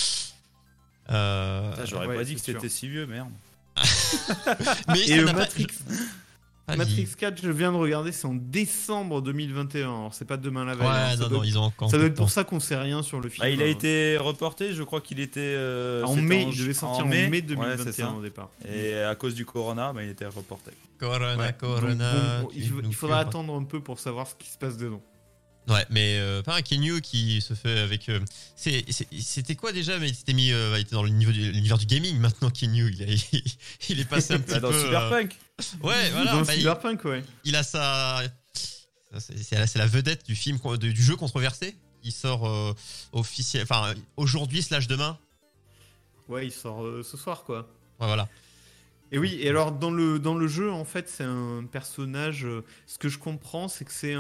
j'aurais pas dit que c'était si vieux, merde. Mais et le Matrix 4, je viens de regarder, c'est en décembre 2021. Alors, c'est pas demain la veille. Ouais, non, ils ont encore. Ça doit être pour ça qu'on sait rien sur le film. Il a été reporté, je crois qu'il était. En mai, il devait sortir en mai 2021 au départ. Et à cause du Corona, il était reporté. Corona. Donc, il faudra attendre un peu pour savoir ce qui se passe dedans. Ouais, mais pas un Keanu qui se fait avec. C'était quoi déjà? Mais il s'était mis. Il était dans l'univers du gaming maintenant. Keanu, il est passé un petit peu. Dans Cyberpunk. Ouais, voilà. Dans Cyberpunk, ouais. Il a sa. C'est la vedette du film, du jeu controversé. Il sort aujourd'hui / demain. Ouais, il sort ce soir, quoi. Ouais, voilà. Et oui, et alors dans le jeu, en fait, c'est un personnage. Ce que je comprends, c'est que c'est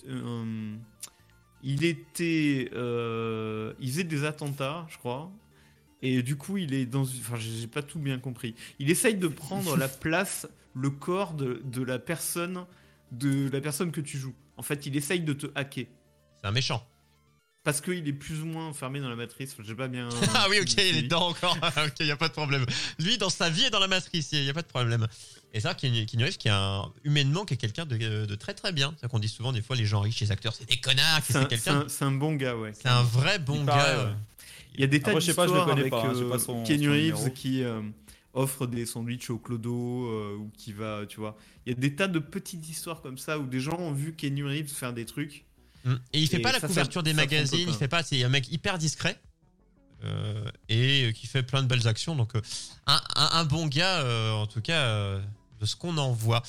il faisait des attentats, je crois. Et du coup, il est dans. Enfin, j'ai pas tout bien compris. Il essaye de prendre la place, le corps de la personne que tu joues. En fait, il essaye de te hacker. C'est un méchant. Parce qu'il est plus ou moins enfermé dans la matrice. J'ai pas bien. Ah oui, ok, il est dedans encore. Ok, y a pas de problème. Lui, dans sa vie, est dans la matrice. Y a pas de problème. Et c'est vrai qu'il y a humainement, qui est quelqu'un de très très bien. C'est qu'on dit souvent, des fois, les gens riches, les acteurs, c'est des connards. C'est un bon gars, ouais. C'est un vrai bon gars. Il y a des tas d'histoires avec Keanu Reeves numéro. qui offre des sandwichs au clodo ou qui va, tu vois. Il y a des tas de petites histoires comme ça où des gens ont vu Keanu Reeves faire des trucs. Et il fait pas la couverture des magazines, il fait pas, c'est un mec hyper discret et qui fait plein de belles actions. Donc un bon gars, en tout cas, de ce qu'on en voit.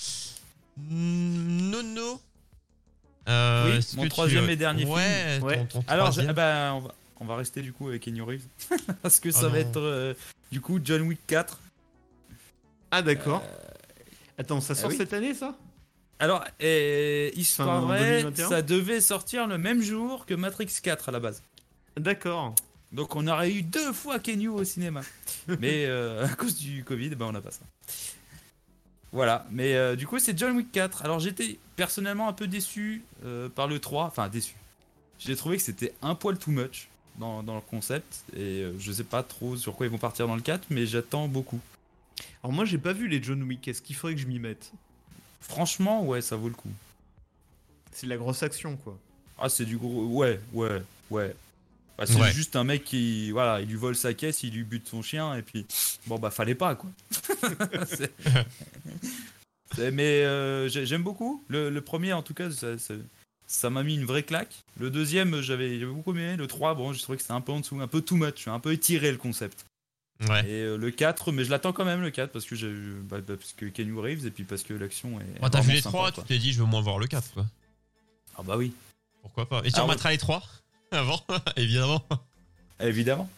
Nono. Oui, mon troisième et dernier film. Ouais. Alors, on va rester du coup avec Keanu Reeves parce que ça va être du coup John Wick 4. Ah d'accord. Attends, ça sort cette année, ça? Alors, histoire vraie, 2021? ça devait sortir le même jour que Matrix 4 à la base. D'accord. Donc on aurait eu 2 fois Keanu au cinéma. Mais à cause du Covid, on n'a pas ça. Voilà, mais du coup c'est John Wick 4. Alors j'étais personnellement un peu déçu par le 3. Enfin déçu. J'ai trouvé que c'était un poil too much dans le concept. Et je sais pas trop sur quoi ils vont partir dans le 4, mais j'attends beaucoup. Alors moi j'ai pas vu les John Wick, est-ce qu'il faudrait que je m'y mette? Franchement, ouais, ça vaut le coup. C'est de la grosse action, quoi. Ah, c'est du gros. Ouais. Bah, c'est juste un mec qui. Voilà, il lui vole sa caisse, il lui bute son chien, et puis. Bon, bah, fallait pas, quoi. Mais j'aime beaucoup. Le premier, en tout cas, ça m'a mis une vraie claque. Le deuxième, j'avais beaucoup aimé. Le 3, bon, je trouvais que c'était un peu en dessous, un peu too much, un peu étiré le concept. Ouais. Et le 4, mais je l'attends quand même le 4 parce que parce que Keanu Reeves et puis parce que l'action est. T'as vu les sympa, 3, quoi. tu t'es dit je veux moins voir le 4 quoi. Ah bah oui. Pourquoi pas. Et tu remettras les 3 avant, évidemment. Évidemment.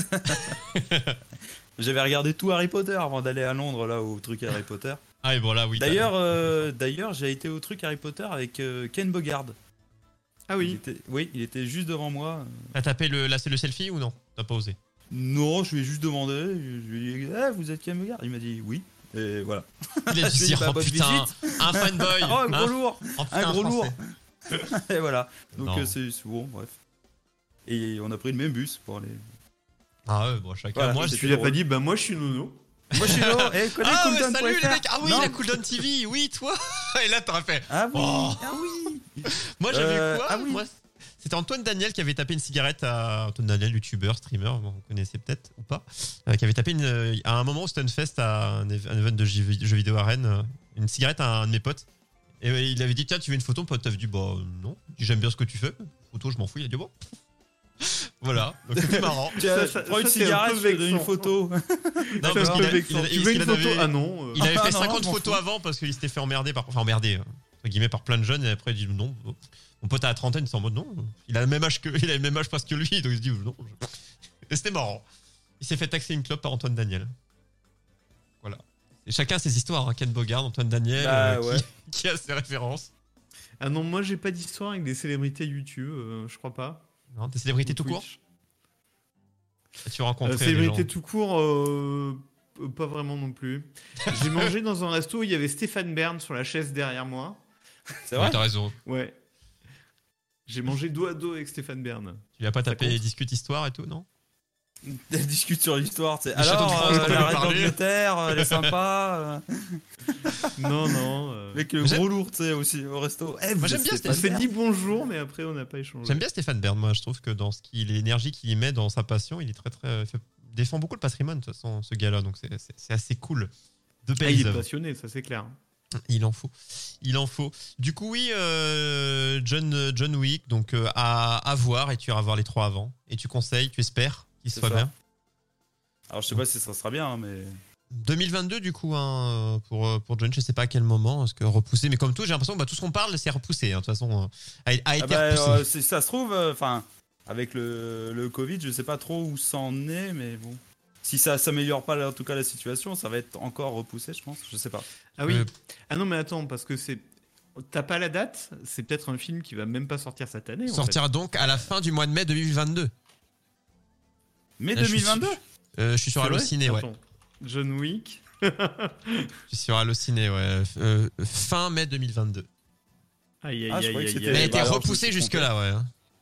J'avais regardé tout Harry Potter avant d'aller à Londres là au truc Harry Potter. Ah et bon là oui. D'ailleurs j'ai été au truc Harry Potter avec Ken Bogard. Ah oui. Il était juste devant moi. T'as tapé c'est le selfie ou non? T'as pas osé? Non, je lui ai juste demandé. Je lui ai dit vous êtes Ken Bogard? Il m'a dit oui. Et voilà. Il a dû dire oh putain, un fanboy. Oh un gros lourd. Un gros lourd. Et voilà. Donc c'est bon, bref. Et on a pris le même bus pour aller. Ah ouais, bon, chacun. Voilà, moi, tu lui as pas dit, bah moi je suis Nono. Moi je suis Nono. Ah ouais, salut les mecs. Ah oui, la Cooldown TV. Oui, toi. Et là, t'aurais fait. Ah oui. Oh. Ah oui. Moi, j'avais quoi oui. Moi, c'était Antoine Daniel qui avait tapé une cigarette à Antoine Daniel, youtubeur, streamer, vous connaissez peut-être ou pas, qui avait tapé à un moment au Stunfest à un event de jeux vidéo à Rennes, une cigarette à un de mes potes. Et il avait dit tiens tu veux une photo, mon pote t'avais dit bah non, j'aime bien ce que tu fais, photo je m'en fous, il a dit bon. Voilà, donc c'était marrant. Prends une cigarette, je te donne une photo. Non, parce tu veux une photo? Ah non. Il avait fait non, 50 photos avant parce qu'il s'était fait emmerder entre guillemets par plein de jeunes et après il dit non. Mon pote à la trentaine, c'est en mode non. Il a le même âge presque que lui, donc il se dit non. Et c'était marrant. Il s'est fait taxer une clope par Antoine Daniel. Voilà. Et chacun ses histoires, hein. Ken Bogard, Antoine Daniel, qui a ses références. Ah non, moi j'ai pas d'histoire avec des célébrités YouTube, je crois pas. Non, des célébrités tout court. Tu as rencontré célébrités tout court, pas vraiment non plus. J'ai mangé dans un resto où il y avait Stéphane Bern sur la chaise derrière moi. C'est vrai? T'as raison. Ouais. J'ai mangé dos à dos avec Stéphane Bern. Tu lui as pas tapé discute histoire et tout, non? Elle discute sur l'histoire, tu sais. Château de France, la reine d'Angleterre, elle est sympa. Non. Avec le gros lourd, tu sais, aussi au resto. Moi j'aime bien On s'est dit bonjour, mais après on n'a pas échangé. J'aime bien Stéphane Bern, moi je trouve que dans l'énergie qu'il y met dans sa passion, il est très défend beaucoup le patrimoine de toute façon, ce gars-là, donc c'est assez cool. Il est passionné, ça c'est clair. Il en faut. Du coup, oui, John Wick, donc à voir, et tu iras voir les 3 avant. Et tu conseilles, tu espères qu'il soit bien. Alors, je sais pas si ça sera bien, hein, mais. 2022, du coup, hein, pour John, je sais pas à quel moment, parce que repoussé, mais comme tout, j'ai l'impression que tout ce qu'on parle, c'est repoussé. Hein, de toute façon, a été repoussé. Ça se trouve, avec le Covid, je sais pas trop où ça en est, mais bon. si ça s'améliore pas en tout cas la situation, ça va être encore repoussé, je pense. Je sais pas. Ah oui. Ah non, mais attends, parce que t'as pas la date. C'est peut-être un film qui va même pas sortir cette année. Sortira donc à la fin du mois de mai 2022. Mai 2022. Je suis sur Allociné, ouais. John Wick. Je suis sur Allociné, ouais. Fin mai 2022. Aïe. Elle a été repoussée jusque-là, ouais.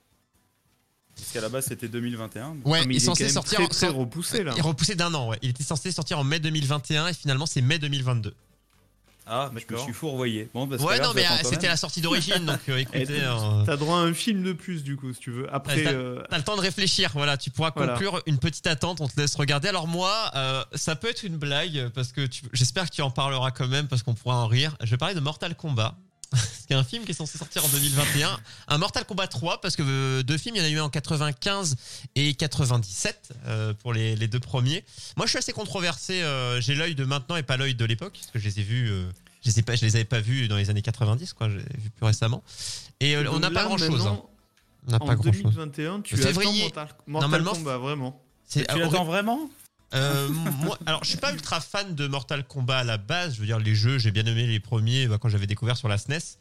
Parce qu'à la base c'était 2021. Ouais, mais il est censé sortir très repoussé là. Il est repoussé d'1 an, ouais. Il était censé sortir en mai 2021 et finalement c'est mai 2022. Ah, je me suis fourvoyé. Bon, bah, ouais, non, mais c'était la sortie d'origine, donc écoutez. T'as droit à un film de plus, du coup, si tu veux. Après, t'as le temps de réfléchir, voilà. Tu pourras conclure une petite attente, on te laisse regarder. Alors, moi, ça peut être une blague, parce que j'espère que tu en parleras quand même, parce qu'on pourra en rire. Je vais parler de Mortal Kombat. C'est un film qui est censé sortir en 2021. Un Mortal Kombat 3, parce que 2 films, il y en a eu en 95 et 97 pour les 2 premiers. Moi, je suis assez controversé. J'ai l'œil de maintenant et pas l'œil de l'époque, parce que je les ai vus. Je les avais pas vus dans les années 90, quoi. J'ai vu plus récemment. Et on n'a pas grand-chose. Hein. On n'a pas grand-chose. En 2021, tu février, attends Mortal Kombat, vraiment. Tu l'attends vraiment moi, alors, je suis pas ultra fan de Mortal Kombat à la base. Je veux dire, les jeux, j'ai bien aimé les premiers quand j'avais découvert sur la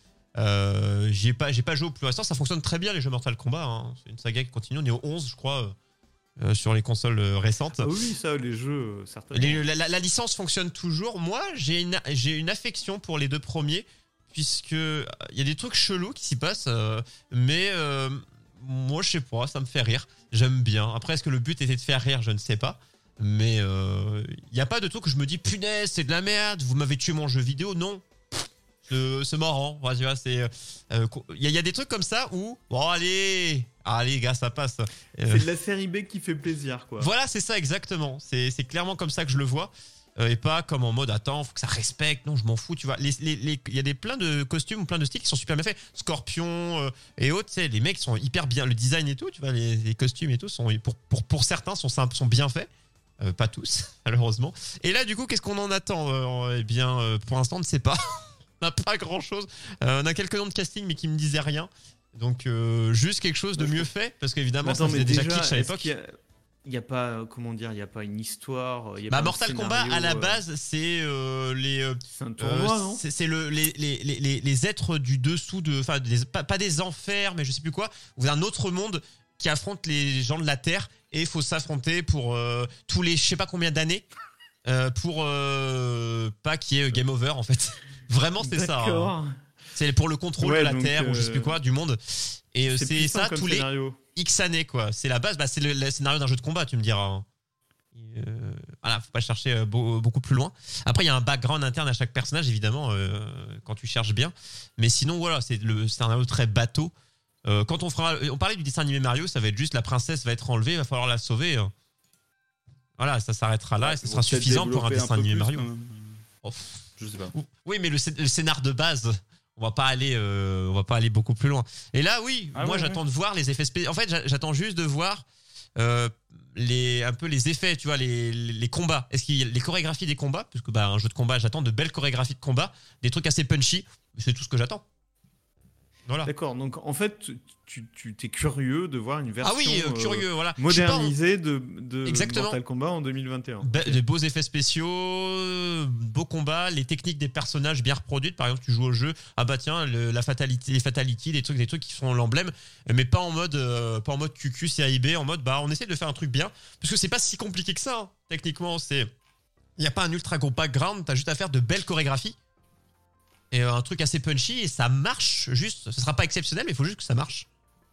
SNES. J'ai pas joué au plus récent. Ça fonctionne très bien les jeux Mortal Kombat. Hein. C'est une saga qui continue. On est au 11, je crois, sur les consoles récentes. Ah oui, ça, les jeux, certainement. La licence fonctionne toujours. Moi, j'ai une affection pour les 2 premiers, puisque il y a des trucs chelous qui s'y passent, mais moi, je sais pas, ça me fait rire. J'aime bien. Après, est-ce que le but était de faire rire? Je ne sais pas. Mais il y a pas de truc que je me dis punaise, c'est de la merde, vous m'avez tué mon jeu vidéo. Non, c'est marrant. Enfin, tu vois, il y a des trucs comme ça où bon allez gars, ça passe. C'est de la série B qui fait plaisir, quoi. Voilà, c'est ça exactement. C'est clairement comme ça que je le vois. Et pas comme en mode attends, faut que ça respecte. Non, je m'en fous, tu vois. Il y a plein de costumes ou plein de styles qui sont super bien faits. Scorpion et autres, tu sais, les mecs sont hyper bien. Le design et tout, tu vois, les costumes et tout sont pour certains sont bien faits. Pas tous, malheureusement. Et là, du coup, qu'est-ce qu'on en attend? Eh bien, pour l'instant, on ne sait pas. On n'a pas grand-chose. On a quelques noms de casting, mais qui me disaient rien. Donc, juste quelque chose de mieux fait, parce qu'évidemment, ça faisait déjà kitsch à l'époque. Il n'y a pas, comment dire, il n'y a pas une histoire. Mortal Kombat, à la base, c'est c'est un tournoi, non? C'est les êtres du dessous enfin, pas des enfers, mais je sais plus quoi. Ou un autre monde qui affrontent les gens de la Terre et il faut s'affronter pour tous les je sais pas combien d'années pour pas qu'il y ait game over en fait. Vraiment c'est ça. Hein. C'est pour le contrôle de la Terre ou je sais plus quoi du monde. Et c'est ça tous scénario. Les X années quoi. C'est la base. C'est le scénario d'un jeu de combat, tu me diras. Voilà, faut pas chercher beaucoup plus loin. Après, il y a un background interne à chaque personnage, évidemment, quand tu cherches bien. Mais sinon, voilà, c'est le scénario très bateau. Quand on parlait du dessin animé Mario, ça va être juste la princesse va être enlevée, il va falloir la sauver. Voilà, ça s'arrêtera là et ça sera suffisant pour un dessin animé Mario. Je sais pas. Oui, mais le scénar de base, on va pas aller beaucoup plus loin. Et là, oui, moi j'attends de voir les effets spéciaux. En fait, j'attends juste de voir un peu les effets, tu vois, les combats. Est-ce qu'il y a les chorégraphies des combats, parce que un jeu de combat, j'attends de belles chorégraphies de combat, des trucs assez punchy. C'est tout ce que j'attends. Voilà. D'accord, donc en fait, tu t'es curieux de voir une version curieux, voilà. modernisée de Exactement. Mortal Kombat en 2021. Des beaux effets spéciaux, beaux combats, les techniques des personnages bien reproduites. Par exemple, tu joues au jeu, tiens, les fatalities, des trucs qui sont l'emblème, mais pas en mode QQ, CAIB, en mode on essaie de faire un truc bien, parce que c'est pas si compliqué que ça. Hein. Techniquement, il y a pas un ultra gros background, t'as juste à faire de belles chorégraphies. Et un truc assez punchy et ça marche juste. Ce sera pas exceptionnel mais il faut juste que ça marche.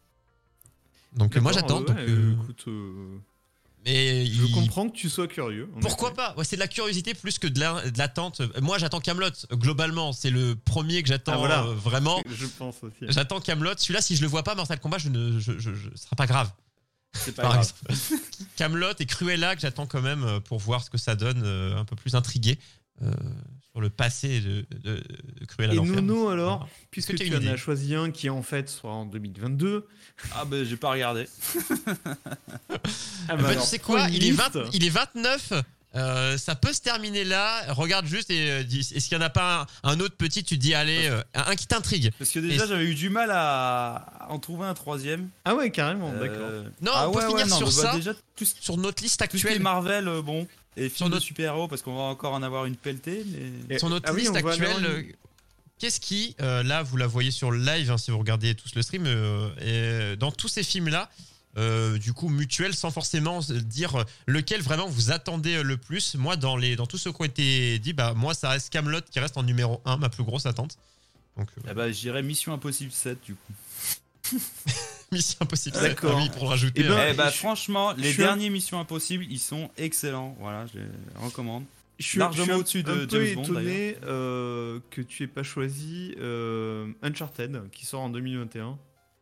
Donc moi j'attends. Écoute, mais je comprends que tu sois curieux. Pourquoi pas? C'est de la curiosité plus que de l'attente. Moi j'attends Kaamelott. Globalement c'est le premier que j'attends vraiment. Je pense aussi. J'attends Kaamelott. Celui-là si je le vois pas Mortal Kombat ce sera pas grave. C'est pas grave. Kaamelott et Cruella que j'attends quand même pour voir ce que ça donne, un peu plus intrigué. Sur le passé de Cruella d'Enfer. Et Nono alors, puisque tu en as choisi un qui en fait sera en 2022. Ah ben j'ai pas regardé. Tu sais quoi, il est 29 Ça peut se terminer là. Regarde juste et dis, est-ce qu'il n'y en a pas un autre petit, tu te dis, allez, un qui t'intrigue. Parce que déjà, j'avais eu du mal à en trouver un troisième. Ah ouais, carrément, d'accord. Non, on peut finir sur ça. Déjà, sur notre liste tout ce qui est actuelle. Marvel, bon, et Sur films de notre- super-héros, parce qu'on va encore en avoir une pelletée. Mais... Sur notre Ah oui, liste on va actuelle, avoir une- qu'est-ce qui, là, vous la voyez sur le live, hein, si vous regardez tous le stream, et dans tous ces films-là, du coup, mutuel, sans forcément dire lequel vraiment vous attendez le plus. Moi, dans tous ceux qui ont été dit, bah, moi, ça reste Kaamelott qui reste en numéro 1, ma plus grosse attente. Donc, Ah bah, je dirais Mission Impossible 7, du coup. Mission Impossible 7, D'accord. oui, pour le rajouter. Eh ben, Eh bah, je- franchement, les je suis derniers Missions Impossibles, ils sont excellents. Voilà, je les recommande. Je suis largement au-dessus de un peu James Bond, étonné que tu aies pas choisi Uncharted qui sort en 2021.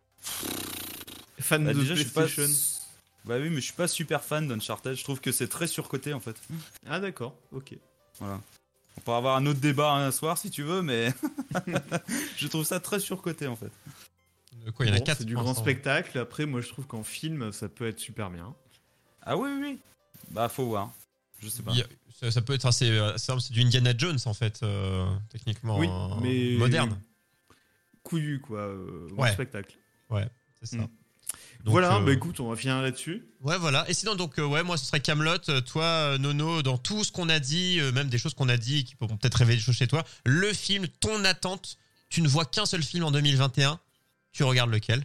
Fan Bah, de déjà, je suis pas... PlayStation. Bah oui, mais je suis pas super fan d'Uncharted. Je trouve que c'est très surcoté, en fait. Ah d'accord, ok. Voilà. On peut avoir un autre débat un soir si tu veux, mais je trouve ça très surcoté en fait. Quoi, il y en a Bon, 4 c'est du grand spectacle. Après, moi, je trouve qu'en film, ça peut être super bien. Ah oui, oui, oui. Bah faut voir. Je sais pas. Ça peut être assez. C'est du Indiana Jones en fait, techniquement. Oui, mais moderne. Couillu, quoi. Grand Ouais. spectacle. Ouais, c'est ça. Mm. Donc, Voilà, bah écoute, on va finir là-dessus. Ouais, voilà. Et sinon, donc, ouais, moi, ce serait Kaamelott. Toi, Nono, dans tout ce qu'on a dit, même des choses qu'on a dit qui pourront peut-être révéler des choses chez toi, le film, ton attente, tu ne vois qu'un seul film en 2021. Tu regardes lequel?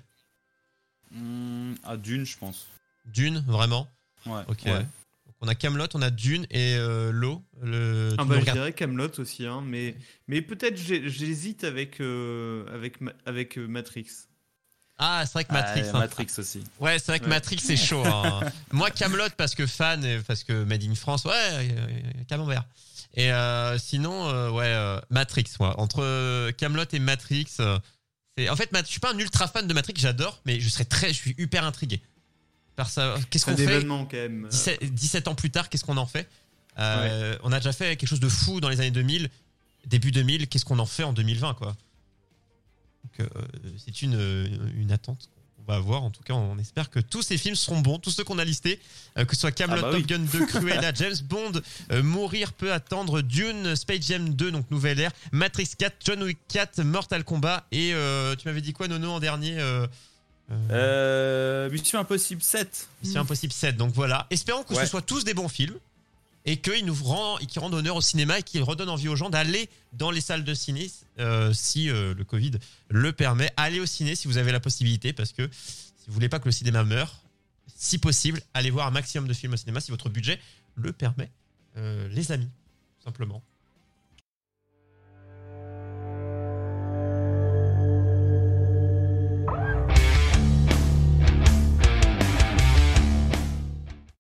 Dune, je pense. Dune, vraiment? Ouais. Ok. Ouais. Donc, on a Kaamelott, on a Dune et l'eau. Ah tu bah, nous je regardes- dirais Kaamelott aussi, hein, mais peut-être j'hésite avec Matrix. Ah, c'est vrai que Matrix. Ah, hein. Matrix aussi. Ouais, c'est vrai que Ouais. Matrix, c'est chaud. Hein. Moi, Kaamelott, parce que fan, et parce que Made in France, ouais, camembert. Et sinon, Matrix, moi. Entre Kaamelott et Matrix, en fait, je suis pas un ultra fan de Matrix, j'adore, mais je suis hyper intrigué. Par ça, qu'est-ce C'est un qu'on fait événement quand même. 17 ans plus tard, qu'est-ce qu'on en fait? On a déjà fait quelque chose de fou dans les années 2000, début 2000, qu'est-ce qu'on en fait en 2020, quoi? Donc, c'est une attente qu'on va avoir. En tout cas, on espère que tous ces films seront bons, tous ceux qu'on a listés, que ce soit Kaamelott, Ah bah Top Gun 2, Cruella, James Bond, Mourir peut attendre, Dune, Space Jam 2, donc Nouvelle Ère, Matrix 4, John Wick 4, Mortal Kombat et tu m'avais dit quoi, Nono, en dernier? Mission Impossible 7. Mission Impossible 7. Donc voilà, espérons que ce soit tous des bons films et qu'ils rendent honneur au cinéma et qu'ils redonnent envie aux gens d'aller dans les salles de ciné si le Covid le permet. Allez au ciné si vous avez la possibilité, parce que si vous voulez pas que le cinéma meure, si possible, allez voir un maximum de films au cinéma si votre budget le permet, les amis, tout simplement.